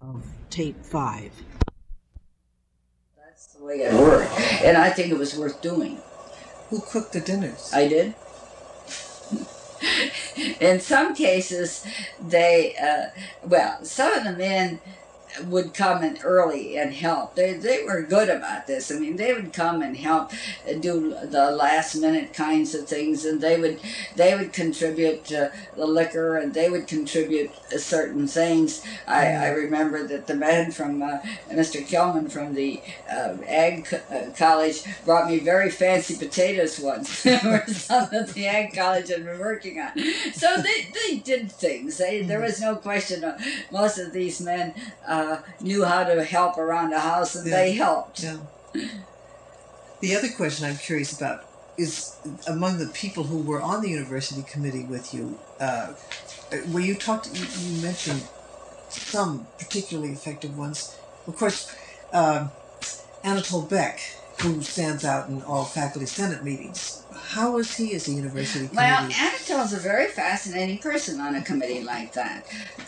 of tape 5. That's the way it worked, and I think it was worth doing. Who cooked the dinners? I did. In some cases, they, some of the men would come in early and help. They were good about this. I mean, they would come and help do the last minute kinds of things, and they would contribute the liquor, and they would contribute certain things. I remember that the man from Mr. Kelman from the Ag College brought me very fancy potatoes once. Or something that the Ag College had been working on. So they did things. There was no question. Most of these men knew how to help around the house, and they helped. Yeah. The other question I'm curious about is, among the people who were on the university committee with you, where you mentioned some particularly effective ones. Of course, Anatole Beck, who stands out in all faculty senate meetings. How was he as a university committee? Well, Anatole's a very fascinating person on a committee like that.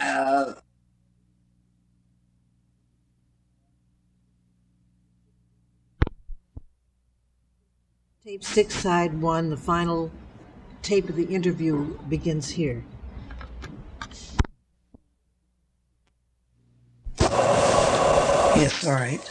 Tape 6, side 1, the final tape of the interview begins here. Yes, all right.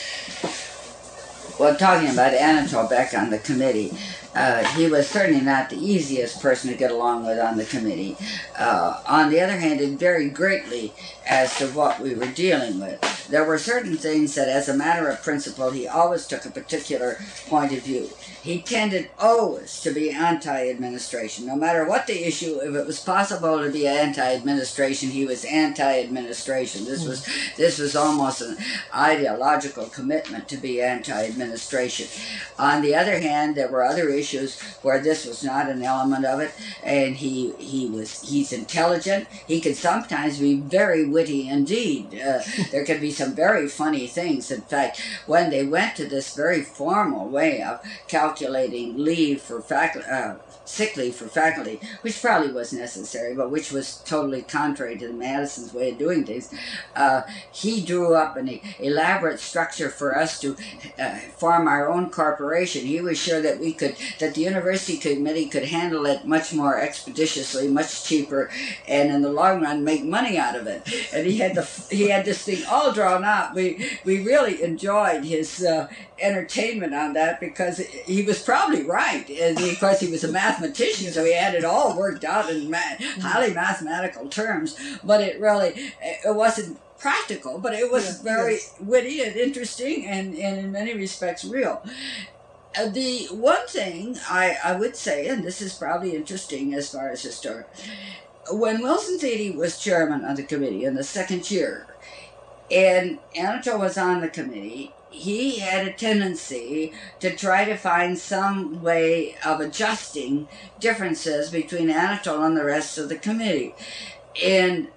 Well, talking about Anatole Beck on the committee, he was certainly not the easiest person to get along with on the committee. On the other hand, it varied greatly as to what we were dealing with. There were certain things that, as a matter of principle, he always took a particular point of view. He tended always to be anti-administration. No matter what the issue, if it was possible to be anti-administration, he was anti-administration. This was almost an ideological commitment to be anti-administration. On the other hand, there were other issues where this was not an element of it, and he's intelligent. He could sometimes be very witty indeed. There could be some very funny things. In fact, when they went to this very formal way of calculating leave for sick leave for faculty, which probably was necessary, but which was totally contrary to Madison's way of doing things, he drew up an elaborate structure for us to form our own corporation. He was sure that the university committee could handle it much more expeditiously, much cheaper, and in the long run make money out of it. And he had this thing all drawn out. We really enjoyed his entertainment on that, because he was probably right. And of course, he was a mathematician, so he had it all worked out in highly mathematical terms. But it wasn't practical, but it was very witty and interesting, and in many respects real. The one thing I would say, and this is probably interesting as far as history, when Wilson Thiede was chairman of the committee in the second year, and Anatole was on the committee, he had a tendency to try to find some way of adjusting differences between Anatole and the rest of the committee. And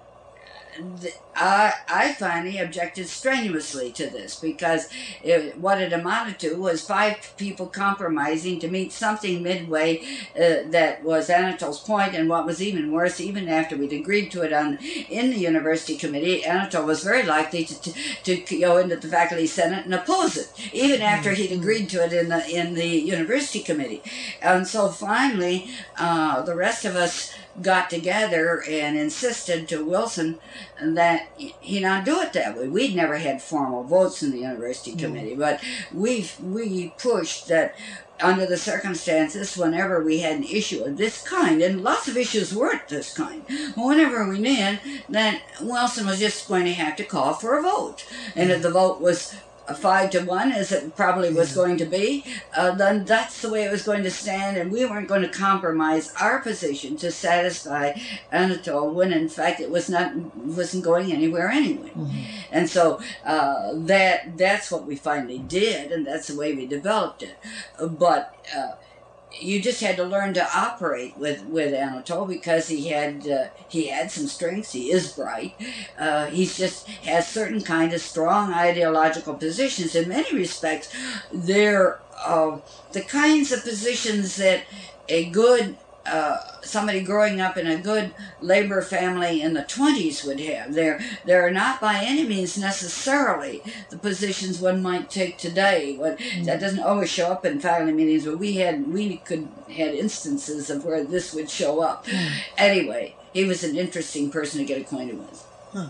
I finally objected strenuously to this, because what it amounted to was 5 people compromising to meet something midway that was Anatole's point. And what was even worse, even after we'd agreed to it in the university committee, Anatole was very likely to go into the faculty senate and oppose it, even after he'd agreed to it in the university committee. And so finally, the rest of us got together and insisted to Wilson that he not do it that way. We'd never had formal votes in the university committee, but we pushed that under the circumstances, whenever we had an issue of this kind, and lots of issues weren't this kind, but whenever we did, that Wilson was just going to have to call for a vote. And if the vote was 5-1, as it probably was going to be, then that's the way it was going to stand, and we weren't going to compromise our position to satisfy Anatole, when in fact it wasn't going anywhere anyway. And so that's what we finally did, and that's the way we developed it. But you just had to learn to operate with Anatole, because he had some strengths. He is bright. He just has certain kind of strong ideological positions. In many respects, they're the kinds of positions that a good somebody growing up in a good labor family in the 20s would have. They're not by any means necessarily the positions one might take today. That doesn't always show up in faculty meetings, but we had instances of where this would show up. Anyway, he was an interesting person to get acquainted with. Huh.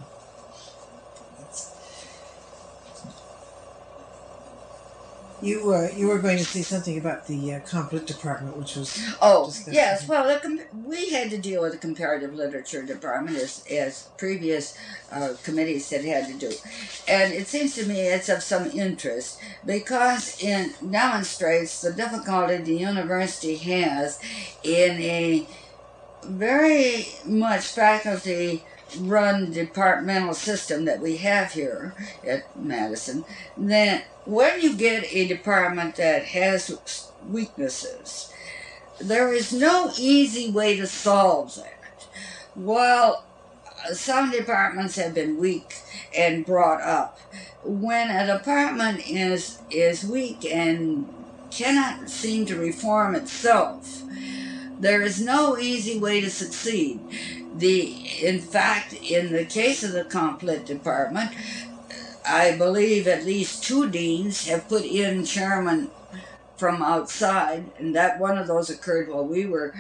You were going to say something about the conflict department, which was discussed. Yes. Well, we had to deal with the comparative literature department as previous committees had to do, and it seems to me it's of some interest because it demonstrates the difficulty the university has in a very much faculty run departmental system that we have here at Madison, that when you get a department that has weaknesses, there is no easy way to solve that. While some departments have been weak and brought up, when a department is weak and cannot seem to reform itself, there is no easy way to succeed. In fact, in the case of the conflict department, I believe at least 2 deans have put in chairman from outside, and that one of those occurred while we were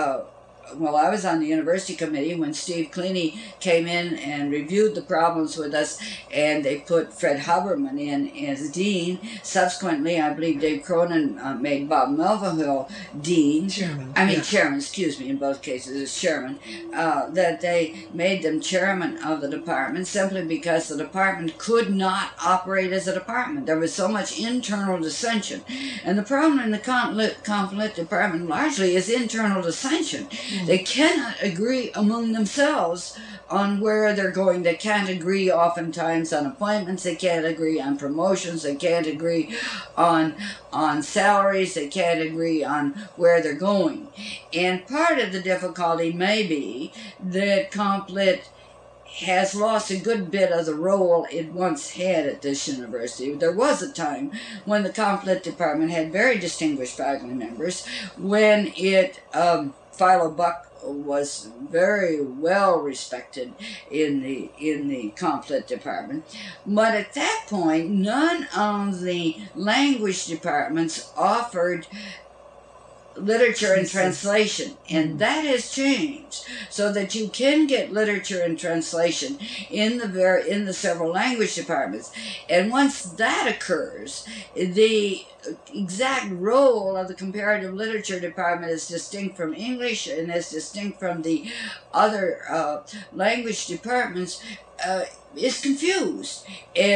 I was on the university committee when Steve Cleany came in and reviewed the problems with us, and they put Fred Haberman in as dean. Subsequently, I believe Dave Cronin made Bob Melville dean. Chairman, excuse me, in both cases, as chairman. That they made them chairman of the department simply because the department could not operate as a department. There was so much internal dissension. And the problem in the conflict department largely is internal dissension. They cannot agree among themselves on where they're going. They can't agree oftentimes on appointments. They can't agree on promotions. They can't agree on salaries. They can't agree on where they're going. And part of the difficulty may be that conflict has lost a good bit of the role it once had at this university. There was a time when the conflict department had very distinguished faculty members, when it Philo Buck was very well respected in the conflict department. But at that point, none of the language departments offered literature and translation, and that has changed so that you can get literature and translation in the several language departments. And once that occurs, the exact role of the comparative literature department is distinct from English and is distinct from the other language departments, is confused.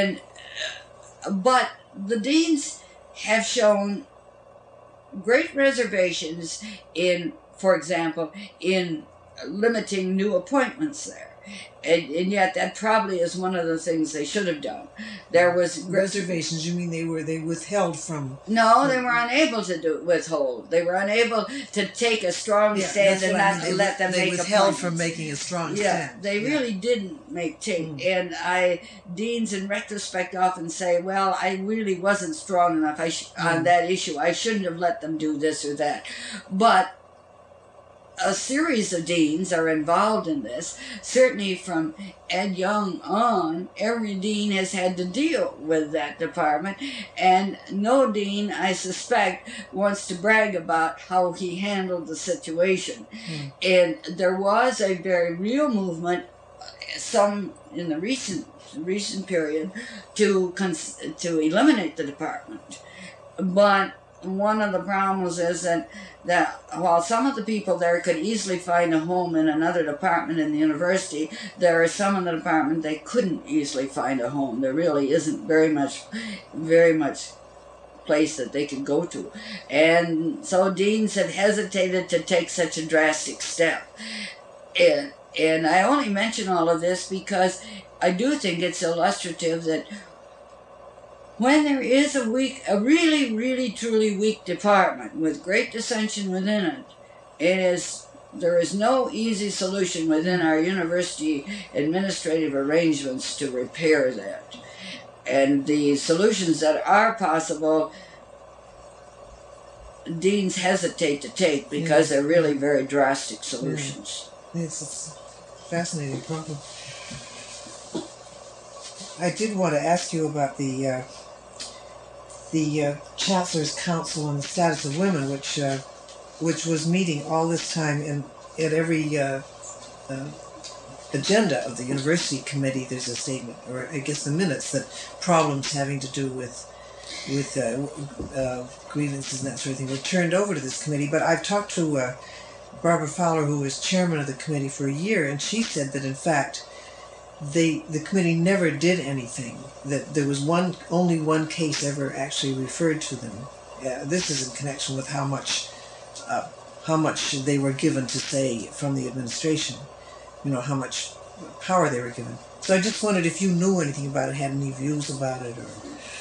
But the deans have shown great reservations in, for example, in limiting new appointments there. And yet that probably is one of the things they should have done. There was reservations. You mean they withheld from? No, they were unable to withhold. They were unable to take a strong stand and not let them make appointments. They withheld from making a strong stand. They really didn't make And deans in retrospect often say, well, I really wasn't strong enough on that issue. I shouldn't have let them do this or that. But a series of deans are involved in this. Certainly from Ed Young on, every dean has had to deal with that department, and no dean, I suspect, wants to brag about how he handled the situation. And there was a very real movement, some in the recent period, to eliminate the department. But one of the problems is that while some of the people there could easily find a home in another department in the university, there are some in the department they couldn't easily find a home. There really isn't very much place that they could go to. And so deans have hesitated to take such a drastic step. And I only mention all of this because I do think it's illustrative that when there is a really, really, truly weak department with great dissension within it, there is no easy solution within our university administrative arrangements to repair that. And the solutions that are possible deans hesitate to take because they're really very drastic solutions. It's a fascinating problem. I did want to ask you about the Chancellor's Council on the Status of Women, which was meeting all this time, and at every agenda of the university committee, there's a statement, or I guess the minutes, that problems having to do with grievances and that sort of thing were turned over to this committee. But I've talked to Barbara Fowler, who was chairman of the committee for a year, and she said that in fact the committee never did anything. That there was only one case ever actually referred to them. This is in connection with how much they were given to say from the administration. You know, how much power they were given. So I just wondered if you knew anything about it, had any views about it, or.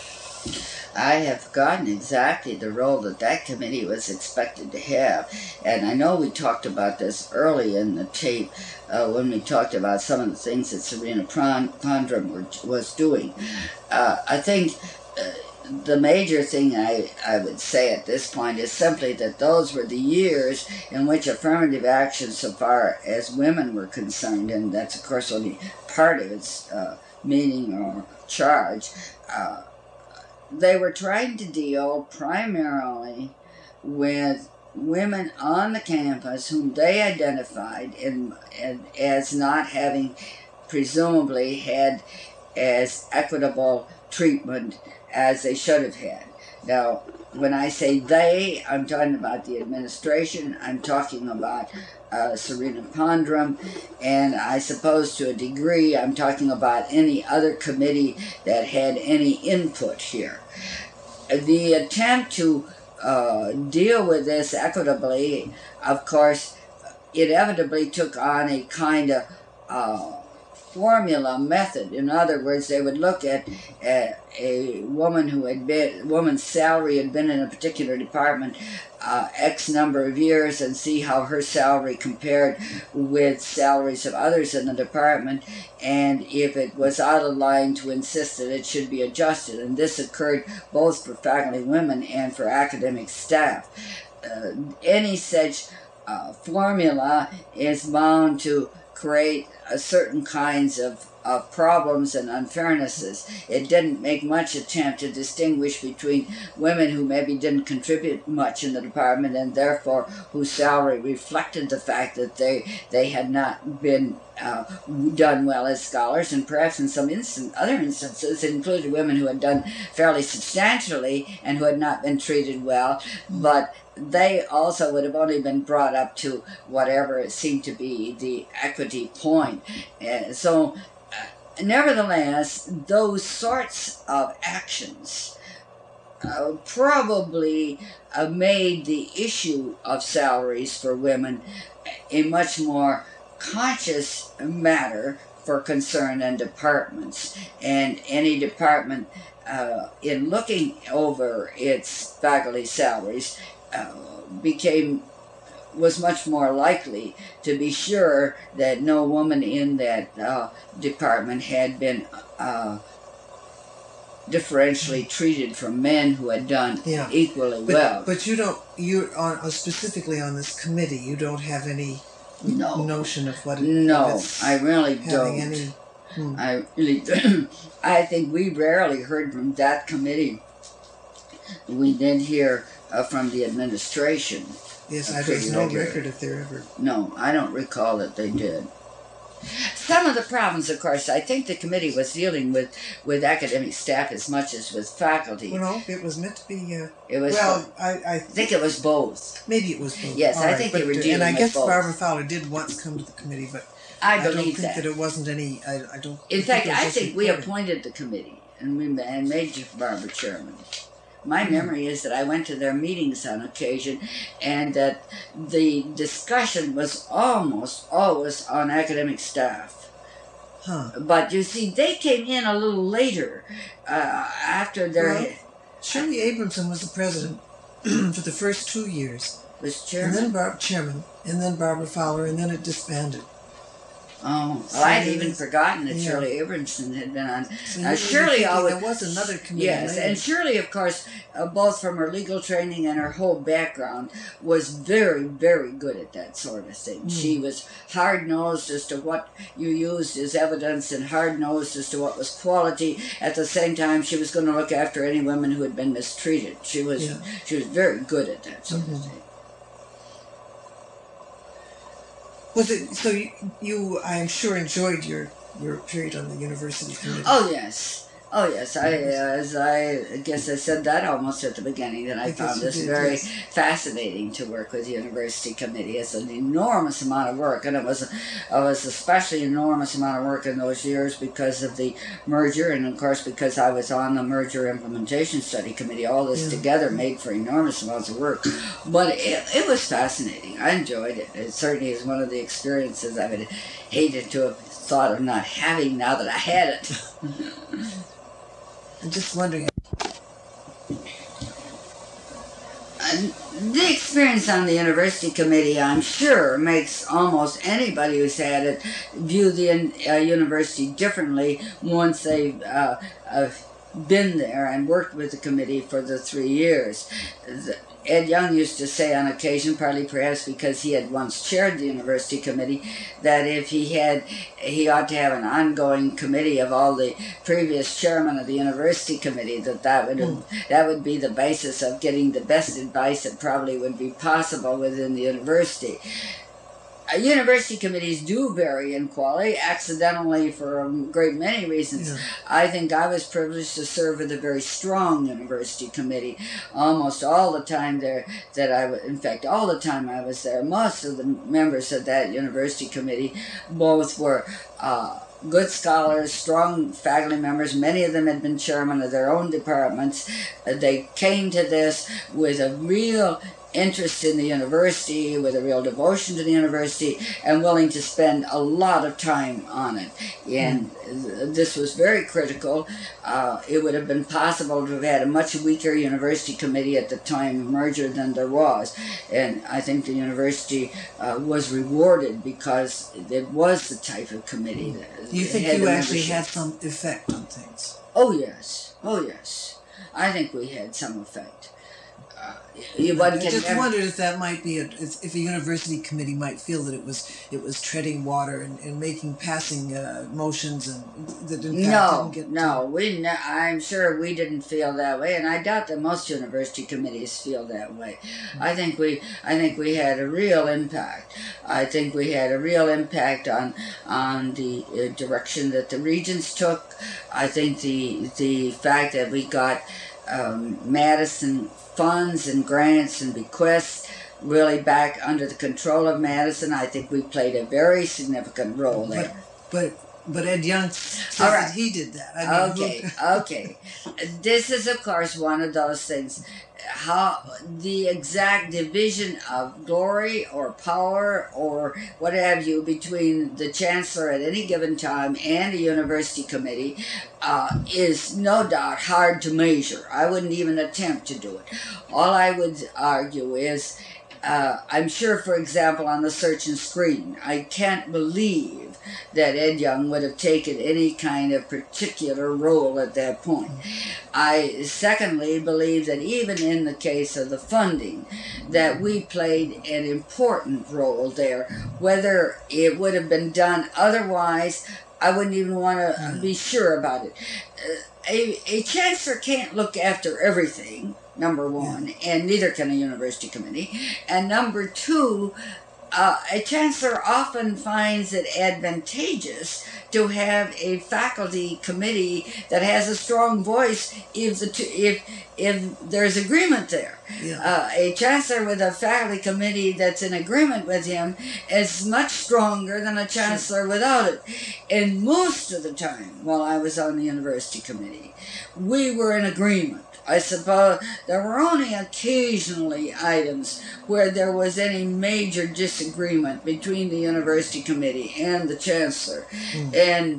I have forgotten exactly the role that committee was expected to have. And I know we talked about this early in the tape when we talked about some of the things that Serena Pondrum was doing. I think the major thing I would say at this point is simply that those were the years in which affirmative action, so far as women were concerned, and that's of course only part of its meaning or charge, they were trying to deal primarily with women on the campus whom they identified as not having presumably had as equitable treatment as they should have had. Now, when I say they, I'm talking about the administration, I'm talking about Serena Pondrum, and I suppose to a degree I'm talking about any other committee that had any input here. The attempt to deal with this equitably, of course, inevitably took on a kind of formula method. In other words, they would look at a woman woman's salary had been in a particular department X number of years and see how her salary compared with salaries of others in the department, and if it was out of line, to insist that it should be adjusted. And this occurred both for faculty women and for academic staff. Any such formula is bound to create certain kinds of problems and unfairnesses. It didn't make much attempt to distinguish between women who maybe didn't contribute much in the department and therefore whose salary reflected the fact that they had not been done well as scholars, and perhaps in some other instances it included women who had done fairly substantially and who had not been treated well, but they also would have only been brought up to whatever it seemed to be the equity point. So nevertheless, those sorts of actions probably made the issue of salaries for women a much more conscious matter for concern in departments. And any department, in looking over its faculty salaries, was much more likely to be sure that no woman in that department had been differentially treated from men who had done equally well. But you're specifically on this committee, you don't have any notion of what it is. No, I really don't. I really don't. I think we rarely heard from that committee. We did hear from the administration. Yes, there's no record if they're ever. No, I don't recall that they did. Some of the problems, of course, I think the committee was dealing with academic staff as much as with faculty. Well, no, it was meant to be. It was. Well, I think it was both. Maybe it was both. Yes, I think they were dealing with both. And I guess Barbara Fowler did once come to the committee, but I don't believe think that it wasn't any. I don't. In fact, I think we appointed the committee and made Barbara chairman. My memory is that I went to their meetings on occasion, and that the discussion was almost always on academic staff. Huh. But you see, they came in a little later after their... Well, Shirley Abramson was the president for the first 2 years. Was chairman? And then chairman, and then Barbara Fowler, and then it disbanded. Oh, well, I'd even forgotten that Shirley Abramson had been on. So Shirley always. there was another committee. Yes, later. and Shirley, of course, both from her legal training and her whole background, was very, very good at that sort of thing. She was hard-nosed as to what you used as evidence and hard-nosed as to what was quality. At the same time, she was going to look after any women who had been mistreated. She was very good at that sort of thing. Was it so? You I am sure enjoyed your period on the university committee. Oh yes. Oh yes, I guess I said that almost at the beginning, that I found this very fascinating to work with the university committee. It's an enormous amount of work, and it was especially an enormous amount of work in those years because of the merger, and of course because I was on the merger implementation study committee. All this together made for enormous amounts of work, but it was fascinating. I enjoyed it. It certainly is one of the experiences I would hated to have thought of not having now that I had it. I'm just wondering. The experience on the university committee, I'm sure, makes almost anybody who's had it view the university differently once they've been there and worked with the committee for the 3 years. Ed Young used to say on occasion, partly perhaps because he had once chaired the university committee, that if he ought to have an ongoing committee of all the previous chairmen of the university committee, that would be the basis of getting the best advice that probably would be possible within the university. University committees do vary in quality, accidentally for a great many reasons. Yeah. I think I was privileged to serve with a very strong university committee almost all the time there in fact, all the time I was there. Most of the members of that university committee both were good scholars, strong faculty members. Many of them had been chairmen of their own departments. They came to this with a real interest in the university, with a real devotion to the university, and willing to spend a lot of time on it. And this was very critical. It would have been possible to have had a much weaker university committee at the time of merger than there was. And I think the university was rewarded because it was the type of committee that Do you think you actually had some effect on things? Oh yes. Oh yes. I think we had some effect. I just wondered if that might be if a university committee might feel that it was treading water and passing motions and that in fact didn't get I'm sure we didn't feel that way, and I doubt that most university committees feel that way. I think we had a real impact. I think we had a real impact on the direction that the regents took. I think the fact that we got Madison funds and grants and bequests really back under the control of Madison. I think we played a very significant role there. But Ed Young says that he did that. Okay. This is, of course, one of those things. How the exact division of glory or power or what have you between the chancellor at any given time and a university committee is no doubt hard to measure. I wouldn't even attempt to do it. All I would argue is, I'm sure, for example, on the Search and Screen, I can't believe that Ed Young would have taken any kind of particular role at that point. I secondly believe that even in the case of the funding, that we played an important role there. Whether it would have been done otherwise, I wouldn't even want to be sure about it. A chancellor can't look after everything, number one, and neither can a university committee. And number two, a chancellor often finds it advantageous to have a faculty committee that has a strong voice if there's agreement there. Yeah. A chancellor with a faculty committee that's in agreement with him is much stronger than a chancellor without it. And most of the time, while I was on the university committee, we were in agreement. I suppose there were only occasionally items where there was any major disagreement between the university committee and the chancellor. And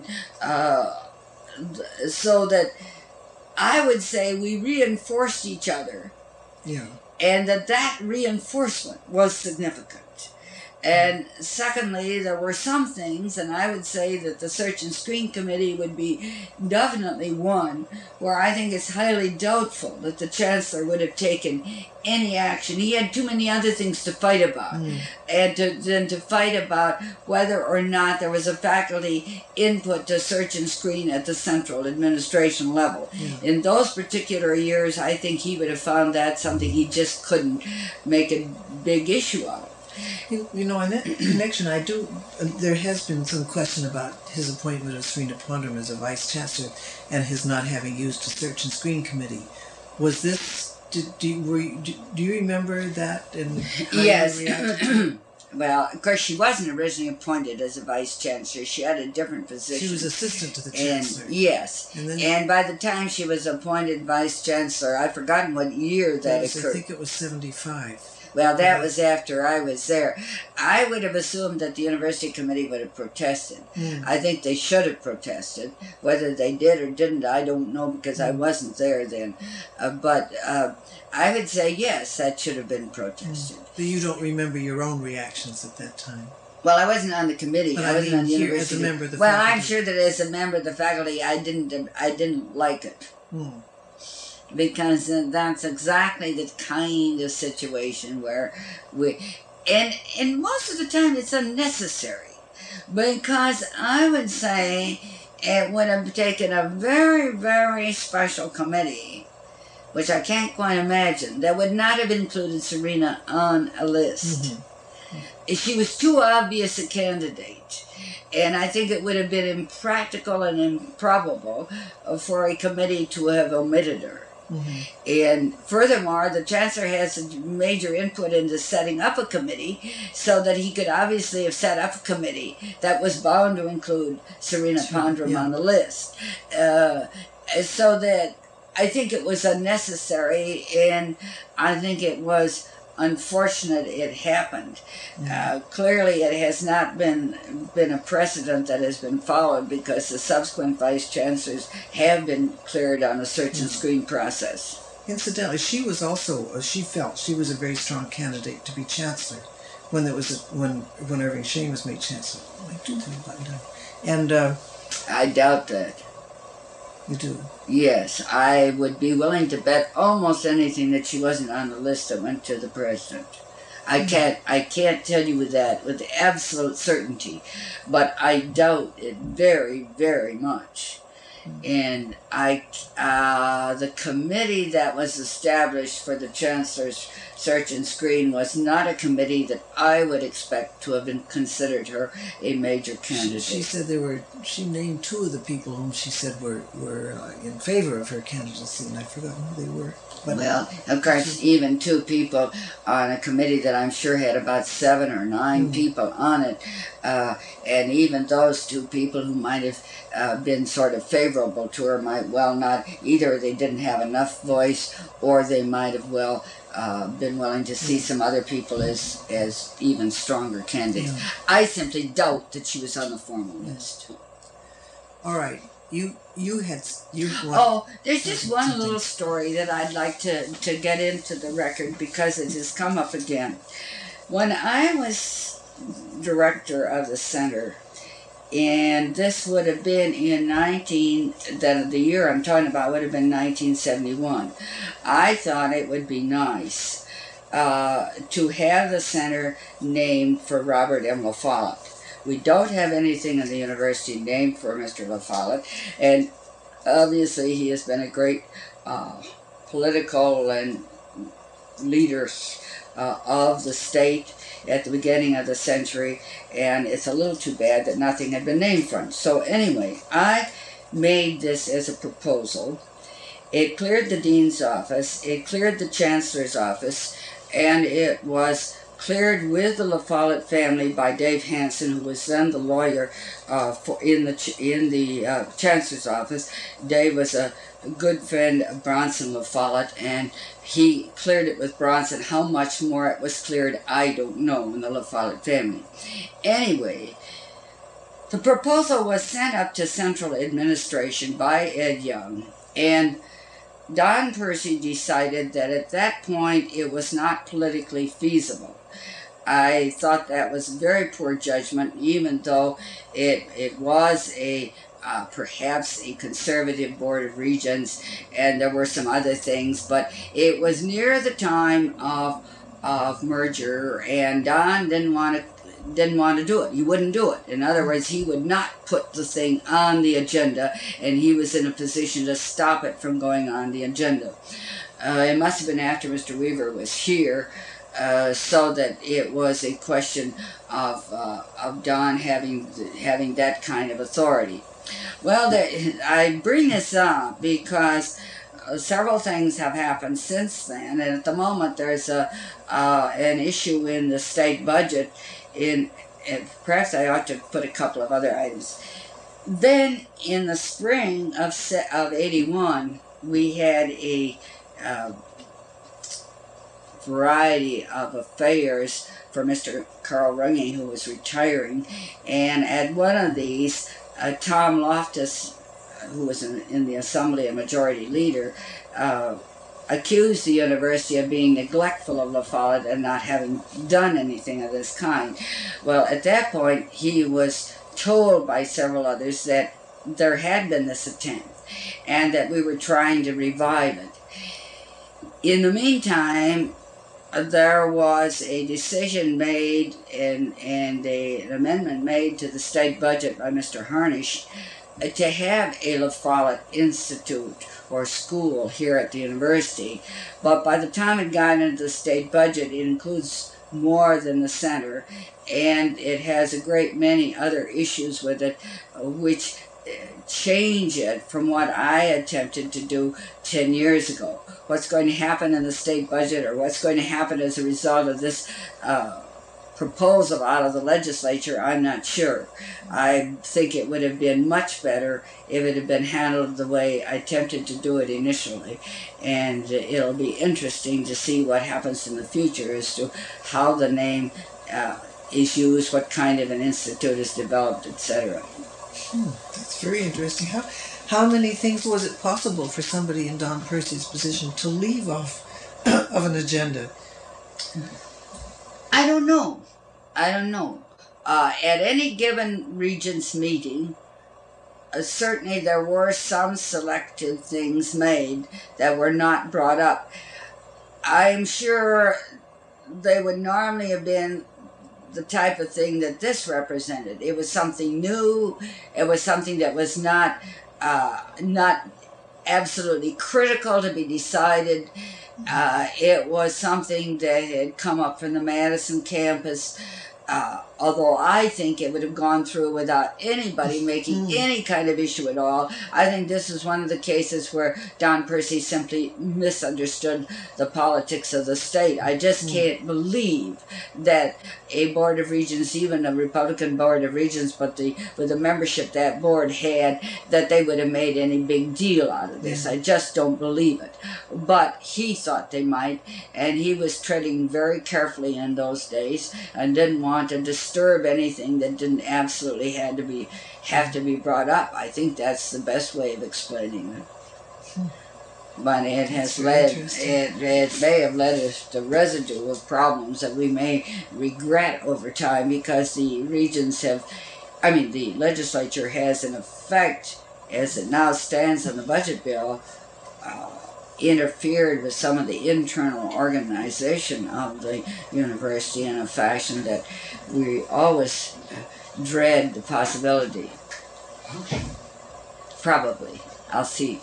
so that I would say we reinforced each other. Yeah. And that reinforcement was significant. And secondly, there were some things, and I would say that the Search and Screen Committee would be definitely one where I think it's highly doubtful that the Chancellor would have taken any action. He had too many other things to fight about, and to fight about whether or not there was a faculty input to Search and Screen at the central administration level. In those particular years, I think he would have found that something he just couldn't make a big issue of. You know, in that connection, there has been some question about his appointment of Serena Pondrum as a vice chancellor and his not having used the Search and Screen Committee. Was this, do you remember that? And how yes. you reacted? Well, of course, she wasn't originally appointed as a vice chancellor. She had a different position. She was assistant to the chancellor. Yes. And, and by the time she was appointed vice chancellor, I've forgotten what year that occurred. I think it was 75. Well, that was after I was there. I would have assumed that the university committee would have protested. I think they should have protested. Whether they did or didn't, I don't know, because I wasn't there then. But I would say, yes, that should have been protested. But you don't remember your own reactions at that time? Well, I wasn't on the committee. But I wasn't on the here university. as a member of the well, faculty. I'm sure that as a member of the faculty, I didn't like it. Because that's exactly the kind of situation where and most of the time it's unnecessary, because I would say it would have taken a very, very special committee, which I can't quite imagine, that would not have included Serena on a list. She was too obvious a candidate. And I think it would have been impractical and improbable for a committee to have omitted her. And furthermore, the chancellor has a major input into setting up a committee, so that he could obviously have set up a committee that was bound to include Serena Pondrum on the list. So that I think it was unnecessary, and I think it was unfortunate it happened. Clearly it has not been a precedent that has been followed, because the subsequent vice chancellors have been cleared on a Search and Screen process. Incidentally, she was also, she felt she was a very strong candidate to be chancellor when Irving Shane was made chancellor. And I doubt that. You do? Yes, I would be willing to bet almost anything that she wasn't on the list that went to the president. I can't tell you that with absolute certainty, but I doubt it very, very much. And the committee that was established for the Chancellor's Search and Screen was not a committee that I would expect to have been considered her a major candidate. She said she named two of the people whom she said were in favor of her candidacy, and I forgot who they were. But well, of course, even two people on a committee that I'm sure had about 7 or 9 people on it, and even those two people who might have been sort of favorable to her might well not, either they didn't have enough voice, or they might have been willing to see some other people as even stronger candidates. I simply doubt that she was on the formal list. All right. There's just one little story that I'd like to get into the record, because it has come up again. When I was director of the center, and this would have been in the year I'm talking about would have been 1971, I thought it would be nice to have the center named for Robert M. La Follette. We don't have anything in the university named for Mr. La Follette, and obviously he has been a great political and leader of the state at the beginning of the century, and it's a little too bad that nothing had been named for him. So anyway, I made this as a proposal. It cleared the dean's office, it cleared the chancellor's office, and it was cleared with the La Follette family by Dave Hansen, who was then the lawyer in the chancellor's office. Dave was a good friend of Bronson La Follette, and he cleared it with Bronson. How much more it was cleared, I don't know, in the La Follette family. Anyway, the proposal was sent up to central administration by Ed Young, and Don Percy decided that at that point it was not politically feasible I thought that was very poor judgment, even though it was a perhaps a conservative board of regents, and there were some other things, but it was near the time of merger, and Don didn't want to do it. He wouldn't do it. In other words, he would not put the thing on the agenda, and he was in a position to stop it from going on the agenda. It must have been after Mr. Weaver was here, so that it was a question of Don having that kind of authority. Well, I bring this up because several things have happened since then, and at the moment there's an issue in the state budget. Perhaps I ought to put a couple of other items. Then in the spring of '81, we had a variety of affairs for Mr. Carl Runge, who was retiring, and at one of these, Tom Loftus, who was in the Assembly a majority leader, accused the university of being neglectful of La Follette and not having done anything of this kind. Well, at that point, he was told by several others that there had been this attempt and that we were trying to revive it. In the meantime, there was a decision made and an amendment made to the state budget by Mr. Harnish to have a La Follette Institute or school here at the university. But by the time it got into the state budget, it includes more than the center, and it has a great many other issues with it, which change it from what I attempted to do 10 years ago. What's going to happen in the state budget, or what's going to happen as a result of this proposal out of the legislature, I'm not sure. I think it would have been much better if it had been handled the way I attempted to do it initially. And it'll be interesting to see what happens in the future as to how the name is used, what kind of an institute is developed, etc. That's very interesting. How many things was it possible for somebody in Don Percy's position to leave off of an agenda? I don't know. At any given regents meeting, certainly there were some selective things made that were not brought up. I'm sure they would normally have been the type of thing that this represented. It was something new. It was something that was not absolutely critical to be decided. It was something that had come up from the Madison campus, although I think it would have gone through without anybody making any kind of issue at all. I think this is one of the cases where Don Percy simply misunderstood the politics of the state. I just can't believe that a Board of Regents, even a Republican Board of Regents, but with the membership that board had, that they would have made any big deal out of this. I just don't believe it. But he thought they might, and he was treading very carefully in those days and didn't want to disturb anything that didn't absolutely have to be brought up. I think that's the best way of explaining it. But it has it may have led us to residue of problems that we may regret over time, because the the legislature has, in effect, as it now stands in the budget bill, interfered with some of the internal organization of the university in a fashion that we always dread the possibility. Probably. I'll see.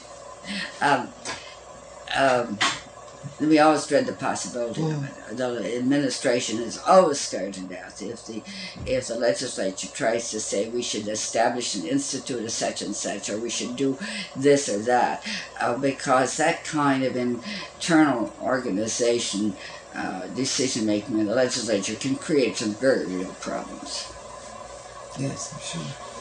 We always dread the possibility of it. The administration is always scared to death if the legislature tries to say we should establish an institute of such and such, or we should do this or that, because that kind of internal organization, decision making in the legislature can create some very real problems. Yes, I'm sure.